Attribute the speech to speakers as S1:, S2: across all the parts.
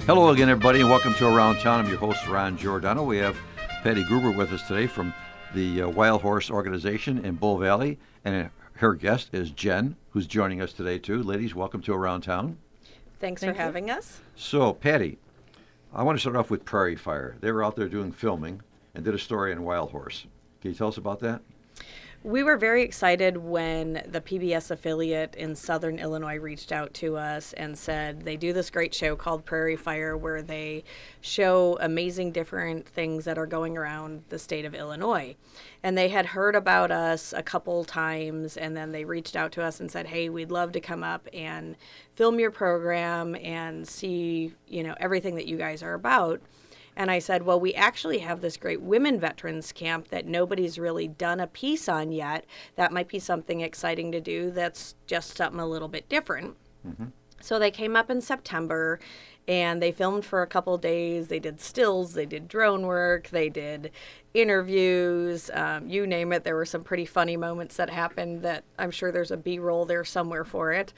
S1: Hello again, everybody, and welcome to Around Town. I'm your host, Ron Giordano. We have Patty Gruber with us today from the Wild Horse Organization in Bull Valley, and her guest is Jen, who's joining us today, too. Ladies, welcome to Around Town.
S2: Thanks for having us.
S1: So, Patty, I want to start off with Prairie Fire. They were out there doing filming and did a story on Wild Horse. Can you tell us about that?
S2: We were very excited when the PBS affiliate in Southern Illinois reached out to us and said they do this great show called Prairie Fire where they show amazing different things that are going around the state of Illinois. And they had heard about us a couple times, and then they reached out to us and said, hey, we'd love to come up and film your program and see, everything that you guys are about. And I said, well, we actually have this great women veterans camp that nobody's really done a piece on yet. That might be something exciting to do. That's just something a little bit different. Mm-hmm. So they came up in September, and they filmed for a couple of days. They did stills, they did drone work, they did interviews, you name it. There were some pretty funny moments that happened that I'm sure there's a B-roll there somewhere for it.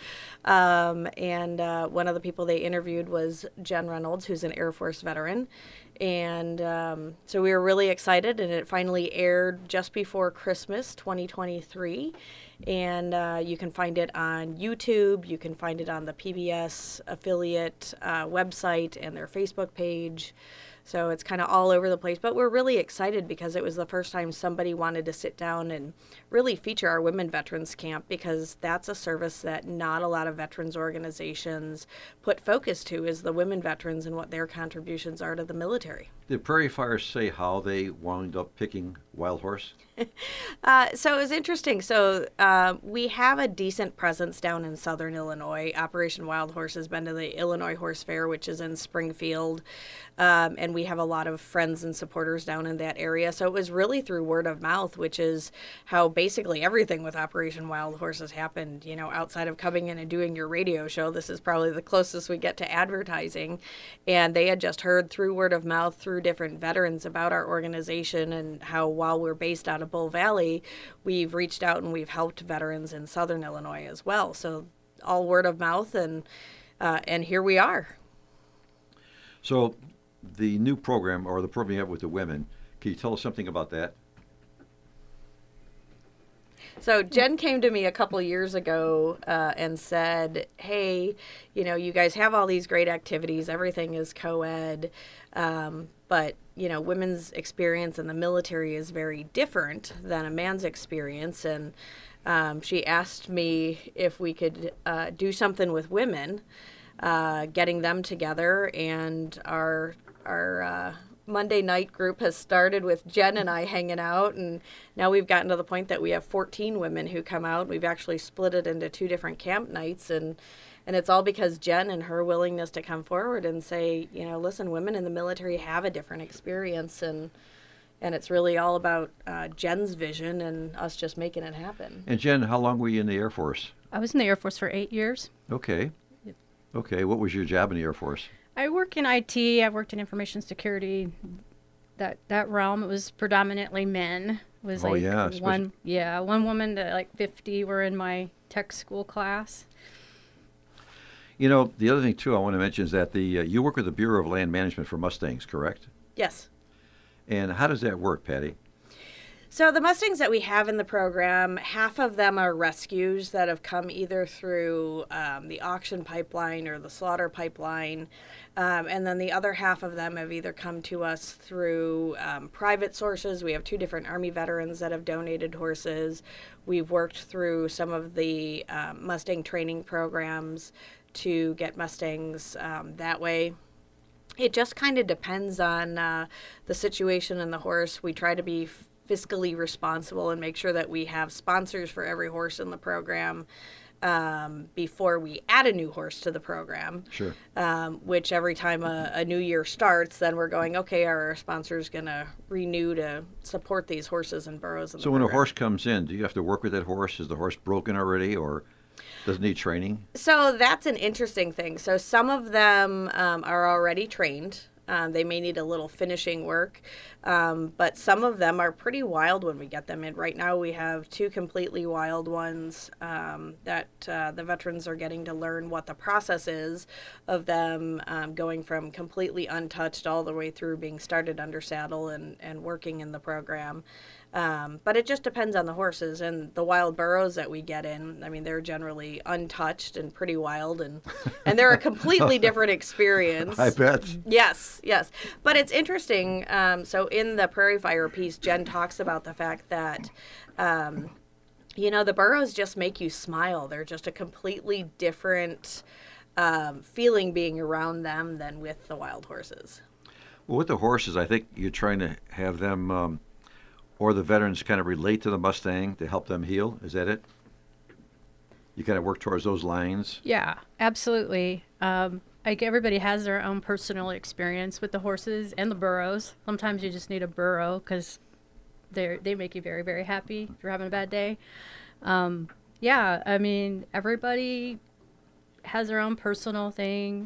S2: And one of the people they interviewed was Jen Reynolds, who's an Air Force veteran. And so we were really excited, and it finally aired just before Christmas 2023. And you can find it on YouTube. You can find it on the PBS affiliate website and their Facebook page. So it's kind of all over the place. But we're really excited because it was the first time somebody wanted to sit down and really feature our Women Veterans Camp, because that's a service that not a lot of veterans organizations put focus to, is the women veterans and what their contributions are to the military.
S1: Did Prairie Fire say how they wound up picking Wild Horse?
S2: So it was interesting. So we have a decent presence down in Southern Illinois. Operation Wild Horse has been to the Illinois Horse Fair, which is in Springfield. And we have a lot of friends and supporters down in that area. So it was really through word of mouth, which is how basically everything with Operation Wild Horse has happened. Outside of coming in and doing your radio show, this is probably the closest we get to advertising. And they had just heard through word of mouth, through different veterans, about our organization, and how while we're based out of Bull Valley, we've reached out and we've helped veterans in Southern Illinois as well. So all word of mouth, and here we are.
S1: So the new program, or the program you have with the women, can you tell us something about that?
S2: So Jen came to me a couple years ago and said, hey, you guys have all these great activities. Everything is co-ed. But, women's experience in the military is very different than a man's experience. And she asked me if we could do something with women, getting them together. And our Monday night group has started with Jen and I hanging out, and now we've gotten to the point that we have 14 women who come out. We've actually split it into 2 different camp nights, and it's all because Jen and her willingness to come forward and say, listen, women in the military have a different experience, and it's really all about Jen's vision and us just making it happen.
S1: And Jen, how long were you in the Air Force?
S3: I was in the Air Force for 8 years.
S1: Okay. Yep. Okay, what was your job in the Air Force?
S3: I work in IT. I worked in information security. That realm, it was predominantly men. It was one woman to like 50 were in my tech school class.
S1: The other thing too I want to mention is that you work with the Bureau of Land Management for Mustangs, correct?
S2: Yes.
S1: And how does that work, Patty?
S2: So the Mustangs that we have in the program, half of them are rescues that have come either through the auction pipeline or the slaughter pipeline. And then the other half of them have either come to us through private sources. We have 2 different Army veterans that have donated horses. We've worked through some of the Mustang training programs to get Mustangs that way. It just kind of depends on the situation and the horse. We try to be fiscally responsible and make sure that we have sponsors for every horse in the program before we add a new horse to the program.
S1: Sure.
S2: Which every time a new year starts, then we're going, okay, are our sponsors going to renew to support these horses and burros in the program?
S1: When a horse comes in, do you have to work with that horse? Is the horse broken already, or does it need training?
S2: So that's an interesting thing. So some of them are already trained. They may need a little finishing work, but some of them are pretty wild when we get them in. Right now we have 2 completely wild ones that the veterans are getting to learn what the process is of them going from completely untouched all the way through being started under saddle and working in the program. But it just depends on the horses, and the wild burros that we get in. I mean, they're generally untouched and pretty wild, and they're a completely different experience.
S1: I bet.
S2: Yes. But it's interesting. So in the Prairie Fire piece, Jen talks about the fact that, the burros just make you smile. They're just a completely different feeling being around them than with the wild horses.
S1: Well, with the horses, I think you're trying to have them... or the veterans kind of relate to the Mustang to help them heal. Is that it? You kind of work towards those lines?
S3: Yeah, absolutely. Like everybody has their own personal experience with the horses and the burros. Sometimes you just need a burro because they make you very, very happy if you're having a bad day. Yeah, I mean, everybody has their own personal thing.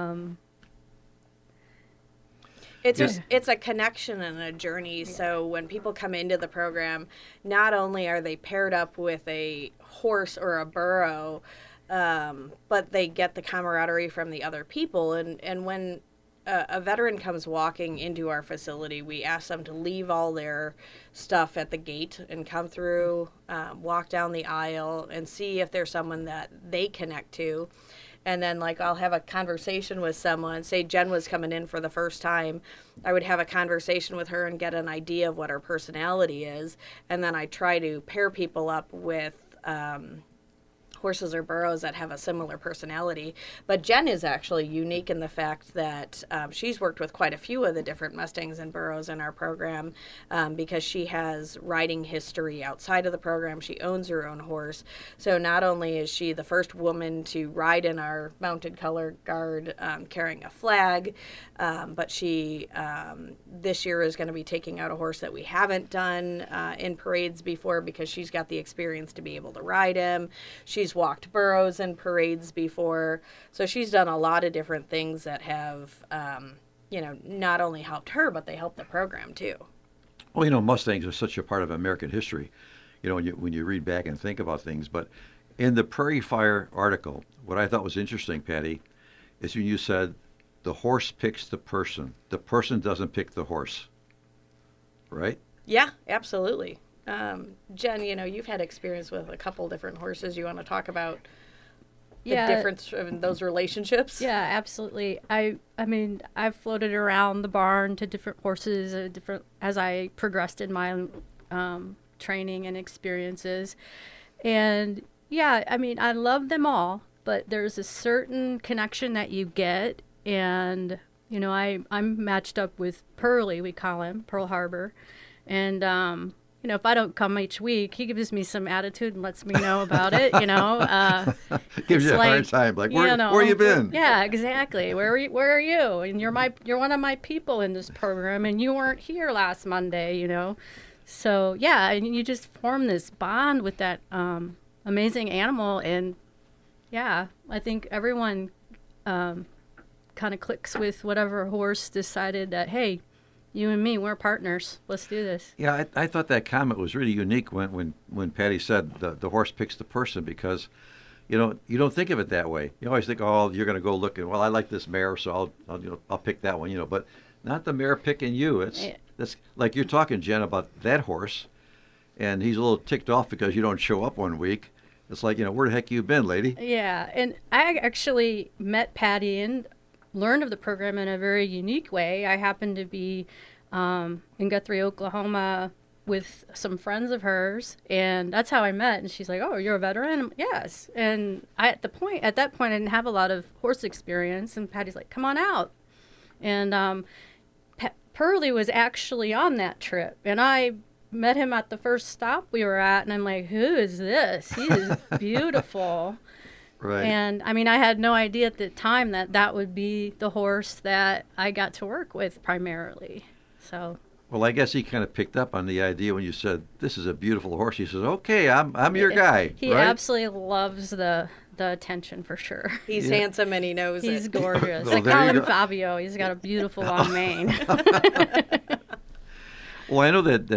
S2: It's a connection and a journey. Yeah. So when people come into the program, not only are they paired up with a horse or a burro, but they get the camaraderie from the other people. And when a veteran comes walking into our facility, we ask them to leave all their stuff at the gate and come through, walk down the aisle, and see if there's someone that they connect to. And then, I'll have a conversation with someone. Say Jen was coming in for the first time. I would have a conversation with her and get an idea of what her personality is. And then I try to pair people up with horses or burros that have a similar personality. But Jen is actually unique in the fact that she's worked with quite a few of the different Mustangs and burros in our program because she has riding history outside of the program. She owns her own horse. So not only is she the first woman to ride in our mounted color guard carrying a flag, but she this year is going to be taking out a horse that we haven't done in parades before because she's got the experience to be able to ride him. She's walked burros in parades before. So she's done a lot of different things that have, not only helped her, but they helped the program too.
S1: Well, Mustangs are such a part of American history, when you read back and think about things. But in the Prairie Fire article, what I thought was interesting, Patty, is when you said the horse picks the person. The person doesn't pick the horse. Right?
S2: Yeah, absolutely. Jen, you've had experience with a couple different horses. You want to talk about the difference in those relationships?
S3: Yeah, absolutely. I mean, I've floated around the barn to different horses, as I progressed in my training and experiences. And yeah, I mean, I love them all, but there's a certain connection that you get. And, I'm matched up with Pearly, we call him, Pearl Harbor. And, if I don't come each week, he gives me some attitude and lets me know about it,
S1: Gives you a hard time, where you been?
S3: Yeah, exactly. Where are you? And you're one of my people in this program, and you weren't here last Monday, So, yeah, and you just form this bond with that amazing animal. And, yeah, I think everyone kind of clicks with whatever horse decided that, hey, you and me, we're partners. Let's do this.
S1: Yeah, I thought that comment was really unique when Patty said the horse picks the person because, you don't think of it that way. You always think, oh, you're going to go look and, well, I like this mare, so I'll pick that one, but not the mare picking you. That's like you're talking, Jen, about that horse, and he's a little ticked off because you don't show up one week. It's like, where the heck you been, lady?
S3: Yeah, and I actually met Patty and learned of the program in a very unique way. I happened to be in Guthrie, Oklahoma with some friends of hers, and that's how I met. And she's like, oh, you're a veteran? Yes. And at that point, I didn't have a lot of horse experience, and Patty's like, come on out. And Pearly was actually on that trip, and I met him at the first stop we were at, and I'm like, who is this? He is beautiful.
S1: Right.
S3: And, I mean, I had no idea at the time that would be the horse that I got to work with primarily. So.
S1: Well, I guess he kind of picked up on the idea when you said, this is a beautiful horse. He says, okay, I'm your guy.
S3: He
S1: right?
S3: absolutely loves the the attention for sure.
S2: He's handsome and he knows
S3: He's
S2: it.
S3: gorgeous.
S1: Well,
S3: I call him Fabio. He's got a beautiful long mane.
S1: Well, I know that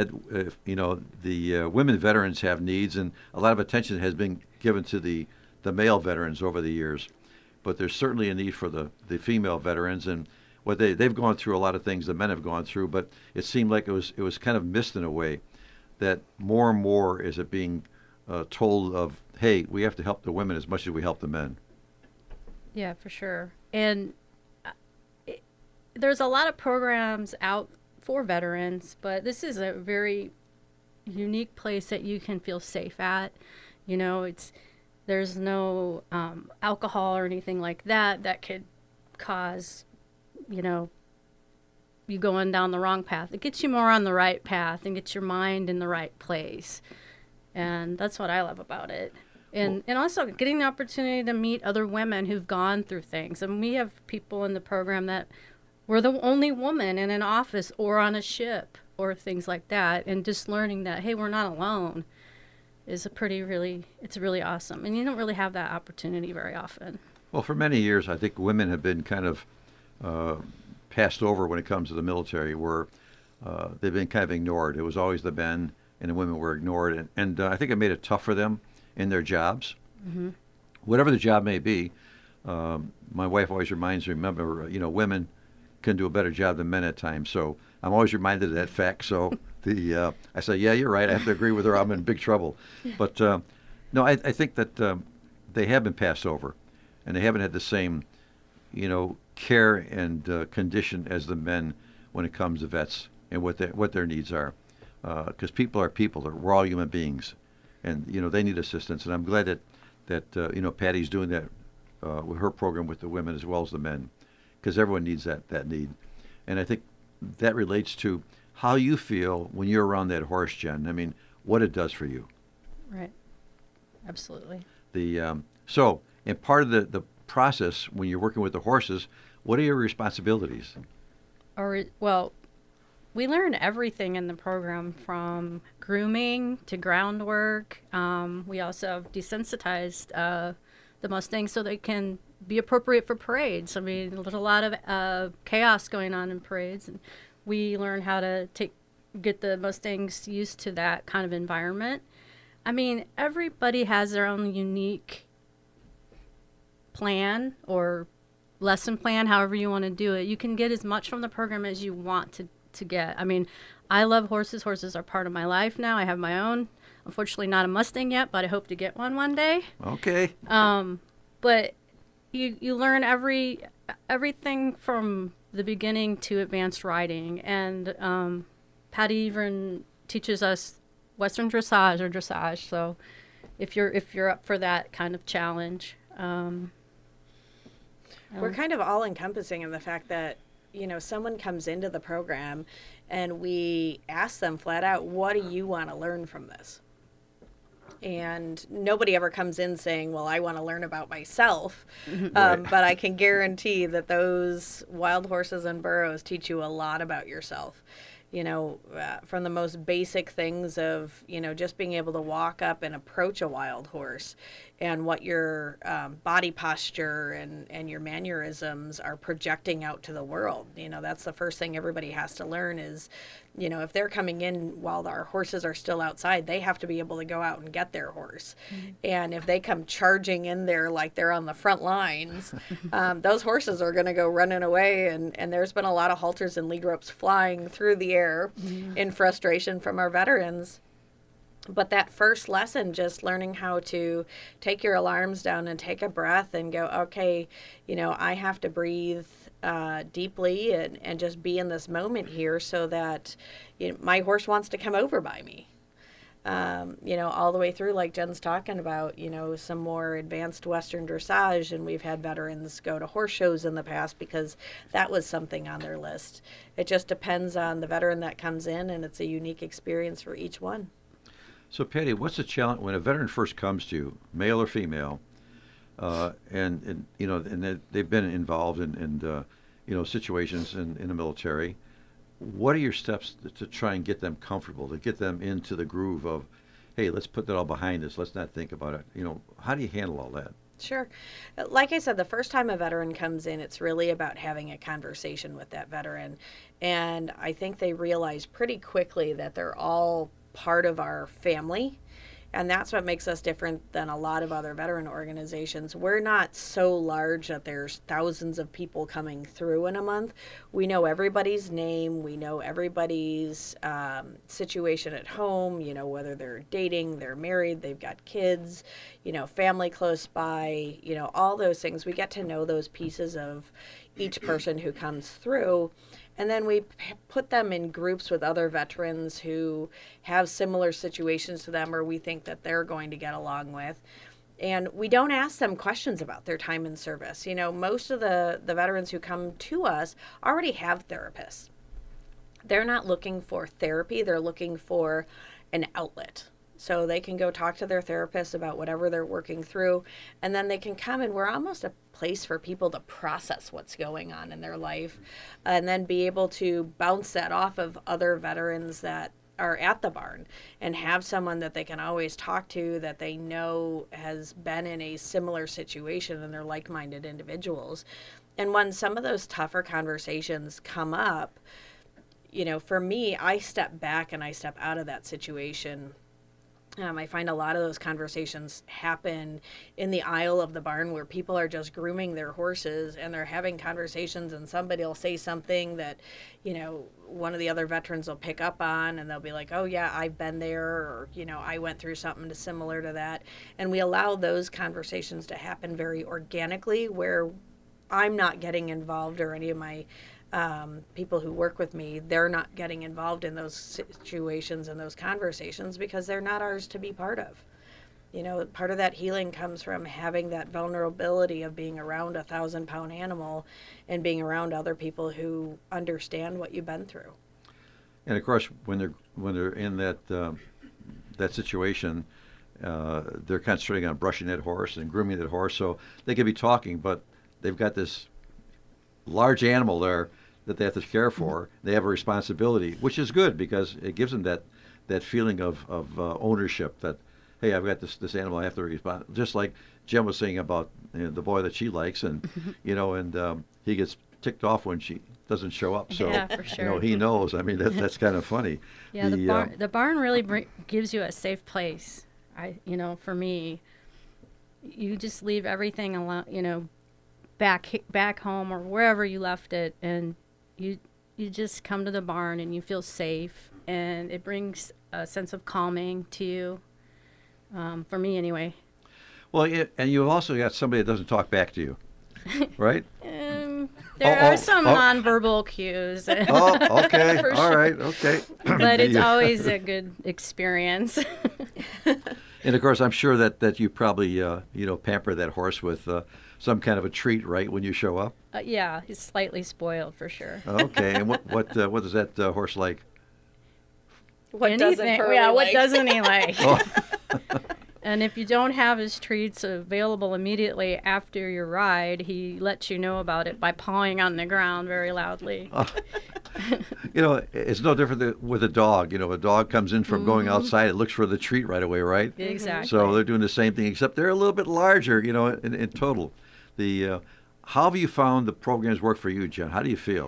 S1: the women veterans have needs, and a lot of attention has been given to the male veterans over the years. But there's certainly a need for the female veterans, and what they've gone through a lot of things the men have gone through. But it seemed like it was kind of missed in a way, that more and more is it being told of, hey, we have to help the women as much as we help the men.
S3: Yeah, for sure. And there's a lot of programs out for veterans, but this is a very unique place that you can feel safe at. You know, there's no alcohol or anything like that could cause, you know, you going down the wrong path. It gets you more on the right path and gets your mind in the right place. And that's what I love about it. And also getting the opportunity to meet other women who've gone through things. And we have people in the program that were the only woman in an office or on a ship or things like that. And just learning that, hey, we're not alone is it's really awesome. And you don't really have that opportunity very often.
S1: Well, for many years, I think women have been kind of passed over when it comes to the military, where they've been kind of ignored. It was always the men, and the women were ignored. And I think it made it tough for them in their jobs. Mm-hmm. Whatever the job may be, my wife always reminds me, remember, women can do a better job than men at times. So I'm always reminded of that fact. So I say, yeah, you're right. I have to agree with her. I'm in big trouble. But no, I think that they have been passed over, and they haven't had the same, care and condition as the men when it comes to vets and what their needs are. Because people are people. We're all human beings, and they need assistance. And I'm glad that Patty's doing that with her program with the women as well as the men, because everyone needs that need. And I think that relates to how you feel when you're around that horse, Jen. I mean, what it does for you.
S3: Right. Absolutely.
S1: So, in part of the process when you're working with the horses, what are your responsibilities?
S3: Well, we learn everything in the program, from grooming to groundwork. We also have desensitized the Mustangs so they can be appropriate for parades. I mean, there's a lot of chaos going on in parades, and we learn how to get the Mustangs used to that kind of environment. I mean, everybody has their own unique plan or lesson plan, however you want to do it. You can get as much from the program as you want to get. I mean, I love horses. Horses are part of my life now. I have my own. Unfortunately, not a Mustang yet, but I hope to get one day.
S1: Okay.
S3: But you learn everything from the beginning to advanced riding, and Patty even teaches us Western dressage or dressage. So, if you're up for that kind of challenge,
S2: we're kind of all encompassing in the fact that someone comes into the program, and we ask them flat out, "What do you want to learn from this?" And nobody ever comes in saying, well, I want to learn about myself. Right. But I can guarantee that those wild horses and burros teach you a lot about yourself. From the most basic things of, just being able to walk up and approach a wild horse, and what your body posture and your mannerisms are projecting out to the world. That's the first thing everybody has to learn is, if they're coming in while our horses are still outside, they have to be able to go out and get their horse. Mm-hmm. And if they come charging in there like they're on the front lines, those horses are going to go running away. And there's been a lot of halters and lead ropes flying through the air in frustration from our veterans. But that first lesson, just learning how to take your alarms down and take a breath and go, okay, I have to breathe deeply and just be in this moment here so that my horse wants to come over by me. All the way through, like Jen's talking about, some more advanced Western dressage, and we've had veterans go to horse shows in the past because that was something on their list. It just depends on the veteran that comes in, and it's a unique experience for each one.
S1: So, Patty, what's the challenge when a veteran first comes to you, male or female, and they've been involved in situations in the military? What are your steps to try and get them comfortable, to get them into the groove of, hey, let's put that all behind us, let's not think about it? How do you handle all that?
S2: Sure. Like I said, the first time a veteran comes in, it's really about having a conversation with that veteran. And I think they realize pretty quickly that they're all part of our family. And that's what makes us different than a lot of other veteran organizations. We're not so large that there's thousands of people coming through in a month. We know everybody's name. We know everybody's situation at home, whether they're dating, they're married, they've got kids, family close by, all those things. We get to know those pieces of each person who comes through. And then we put them in groups with other veterans who have similar situations to them or we think that they're going to get along with. And we don't ask them questions about their time in service. Most of the veterans who come to us already have therapists. They're not looking for therapy. They're looking for an outlet. So they can go talk to their therapist about whatever they're working through, and then they can come, and we're almost a place for people to process what's going on in their life, and then be able to bounce that off of other veterans that are at the barn and have someone that they can always talk to that they know has been in a similar situation and they're like-minded individuals. And when some of those tougher conversations come up, for me, I step back and I step out of that situation. I find a lot of those conversations happen in the aisle of the barn where people are just grooming their horses and they're having conversations, and somebody will say something that, one of the other veterans will pick up on, and they'll be like, oh yeah, I've been there, or, I went through something similar to that. And we allow those conversations to happen very organically where I'm not getting involved, or any of my people who work with me, they're not getting involved in those situations and those conversations because they're not ours to be part of. Part of that healing comes from having that vulnerability of being around a 1,000-pound animal and being around other people who understand what you've been through.
S1: And of course, when they're in that situation, they're concentrating on brushing that horse and grooming that horse, so they could be talking, but they've got this large animal there that they have to care for. They have a responsibility, which is good because it gives them that feeling of ownership that, hey, I've got this animal, I have to respond. Just like Jen was saying about the boy that she likes, and and he gets ticked off when she doesn't show up. So
S3: yeah, for sure.
S1: He knows. I mean, that's kind of funny.
S3: Yeah, the barn really gives you a safe place. For me, you just leave everything alone, back home or wherever you left it, and you just come to the barn and you feel safe, and it brings a sense of calming to you, for me anyway.
S1: Well, and you've also got somebody that doesn't talk back to you, right?
S3: There are some nonverbal cues.
S1: Okay. All
S3: sure.
S1: Right. Okay.
S3: But it's always a good experience.
S1: And of course, I'm sure that you probably pamper that horse with some kind of a treat, right, when you show up?
S3: Yeah, he's slightly spoiled for sure.
S1: Okay, and what does that horse like?
S2: What doesn't
S3: he like? Oh. And if you don't have his treats available immediately after your ride, he lets you know about it by pawing on the ground very loudly.
S1: It's no different with a dog. A dog comes in from going outside, it looks for the treat right away, right?
S3: Exactly.
S1: So they're doing the same thing, except they're a little bit larger, in total. How have you found the programs work for you, Jen? How do you feel?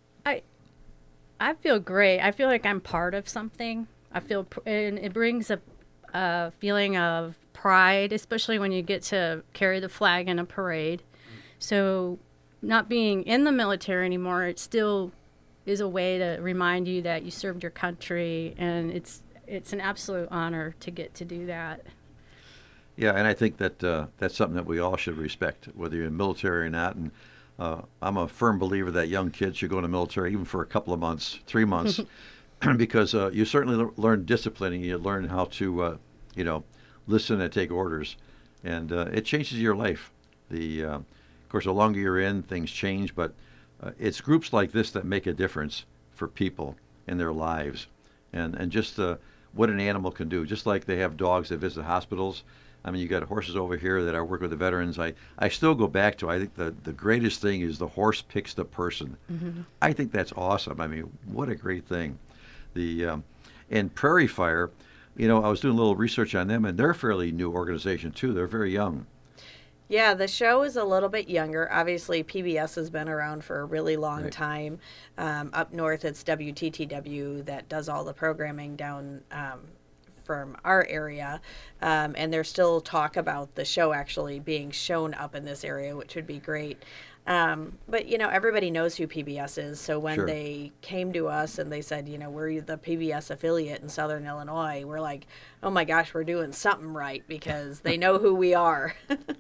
S3: I feel great. I feel like I'm part of something. And it brings a feeling of pride, especially when you get to carry the flag in a parade. So not being in the military anymore, it still is a way to remind you that you served your country, and it's an absolute honor to get to do that.
S1: Yeah, and I think that that's something that we all should respect, whether you're in the military or not. And I'm a firm believer that young kids should go in the military even for a couple of months, 3 months, because you certainly learn discipline, and you learn how to, listen and take orders, and it changes your life. Of course, the longer you're in, things change, but it's groups like this that make a difference for people in their lives, and just what an animal can do. Just like they have dogs that visit hospitals. I mean, you got horses over here that I work with the veterans. I still go back to, I think the greatest thing is the horse picks the person. Mm-hmm. I think that's awesome. I mean, what a great thing. And Prairie Fire, I was doing a little research on them, and they're a fairly new organization too. They're very young.
S2: Yeah, the show is a little bit younger. Obviously, PBS has been around for a really long time. Up north, it's WTTW that does all the programming down from our area. And there's still talk about the show actually being shown up in this area, which would be great. But, everybody knows who PBS is. So when they came to us and they said, we're the PBS affiliate in Southern Illinois, we're like, oh my gosh, we're doing something right because they know who we are.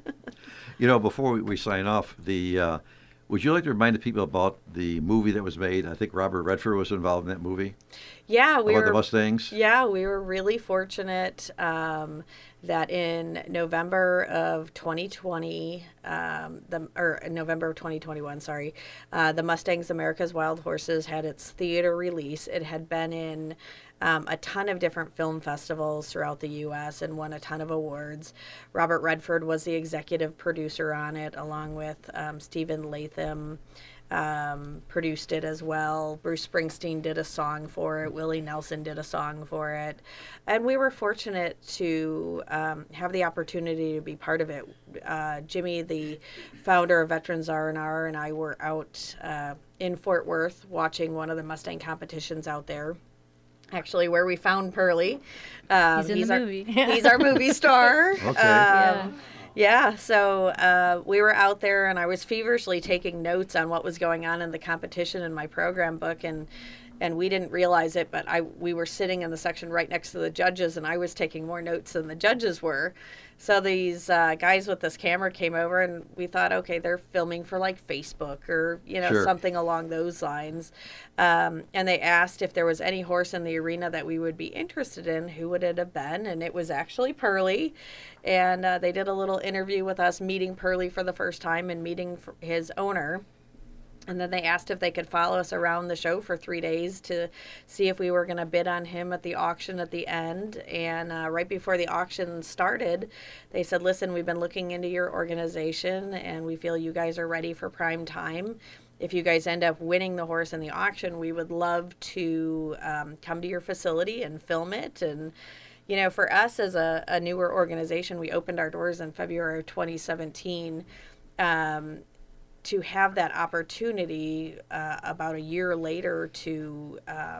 S1: Before we sign off, would you like to remind the people about the movie that was made? I think Robert Redford was involved in that movie.
S2: Yeah,
S1: about the Mustangs.
S2: Yeah, we were really fortunate that in November of 2020, November of 2021, sorry, the Mustangs America's Wild Horses had its theater release. It had been in a ton of different film festivals throughout the U.S. and won a ton of awards. Robert Redford was the executive producer on it, along with Stephen Latham. Produced it as well. Bruce Springsteen did a song for it. Willie Nelson did a song for it. And we were fortunate to have the opportunity to be part of it. Jimmy, the founder of Veterans R&R, and I were out in Fort Worth watching one of the Mustang competitions out there. Actually, where we found Pearly.
S3: He's the movie.
S2: He's our movie star.
S1: Okay.
S2: Yeah, so we were out there, and I was feverishly taking notes on what was going on in the competition in my program book, and we didn't realize it, but we were sitting in the section right next to the judges, and I was taking more notes than the judges were. So these guys with this camera came over, and we thought, okay, they're filming for like Facebook or something along those lines. And they asked if there was any horse in the arena that we would be interested in. Who would it have been? And it was actually Pearly. And they did a little interview with us, meeting Pearly for the first time and meeting his owner. And then they asked if they could follow us around the show for 3 days to see if we were going to bid on him at the auction at the end. And right before the auction started, they said, listen, we've been looking into your organization, and we feel you guys are ready for prime time. If you guys end up winning the horse in the auction, we would love to come to your facility and film it. And for us as a newer organization, we opened our doors in February of 2017. To have that opportunity about a year later to,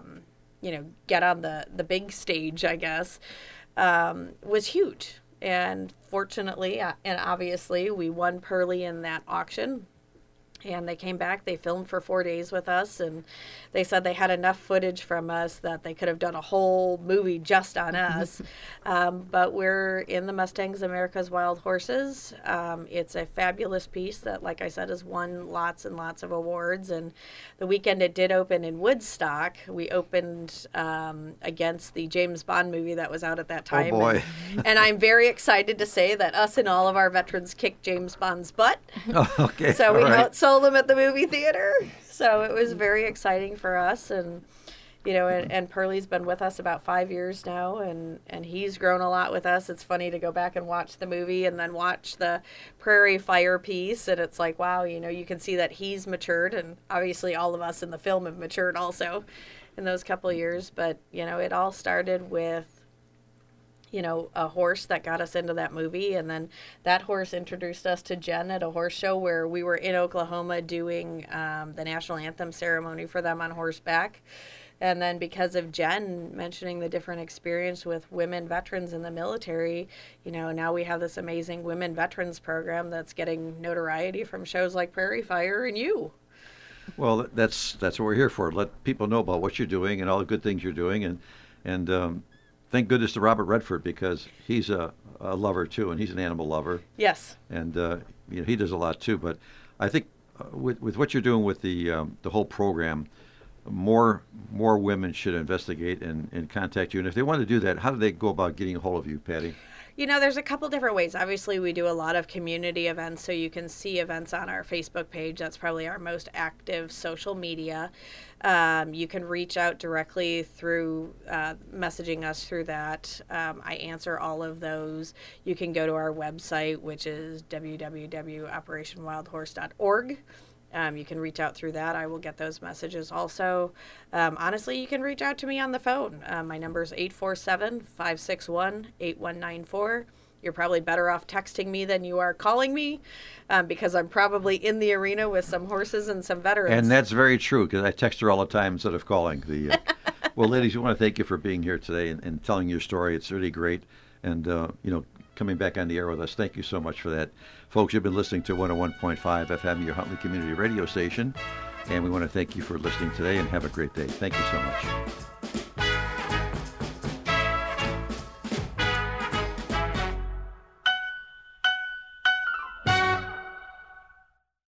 S2: get on the big stage, I guess, was huge. And fortunately, and obviously, we won Pearly in that auction. And they came back, they filmed for 4 days with us, and they said they had enough footage from us that they could have done a whole movie just on us. But we're in the Mustangs America's Wild Horses. It's a fabulous piece that, like I said, has won lots and lots of awards. And the weekend it did open in Woodstock, we opened against the James Bond movie that was out at that time.
S1: Oh, boy.
S2: And I'm very excited to say that us and all of our veterans kicked James Bond's butt.
S1: Oh, okay.
S2: So we outsold them at the movie theater. So it was very exciting for us. And, and Pearly's been with us about 5 years now, and he's grown a lot with us. It's funny to go back and watch the movie and then watch the Prairie Fire piece. And it's like, wow, you can see that he's matured. And obviously all of us in the film have matured also in those couple of years. But, it all started with a horse that got us into that movie. And then that horse introduced us to Jen at a horse show where we were in Oklahoma doing the national anthem ceremony for them on horseback. And then because of Jen mentioning the different experience with women veterans in the military, now we have this amazing women veterans program that's getting notoriety from shows like Prairie Fire and you.
S1: Well, that's what we're here for. Let people know about what you're doing and all the good things you're doing. And thank goodness to Robert Redford, because he's a lover too, and he's an animal lover.
S2: Yes.
S1: And he does a lot too. But I think with what you're doing with the whole program, more women should investigate and contact you. And if they want to do that, how do they go about getting a hold of you, Patty?
S2: There's a couple different ways. Obviously, we do a lot of community events, so you can see events on our Facebook page. That's probably our most active social media. You can reach out directly through messaging us through that. I answer all of those. You can go to our website, which is www.operationwildhorse.org. You can reach out through that. I will get those messages also. Honestly, you can reach out to me on the phone. My number is 847-561-8194. you're probably better off texting me than you are calling me, because I'm probably in the arena with some horses and some veterans.
S1: And that's very true, because I text her all the time instead of calling. Well, ladies, we want to thank you for being here today and telling your story. It's really great. And, coming back on the air with us. Thank you so much for that. Folks, you've been listening to 101.5 FM, your Huntley Community Radio Station. And we want to thank you for listening today, and have a great day. Thank you so much.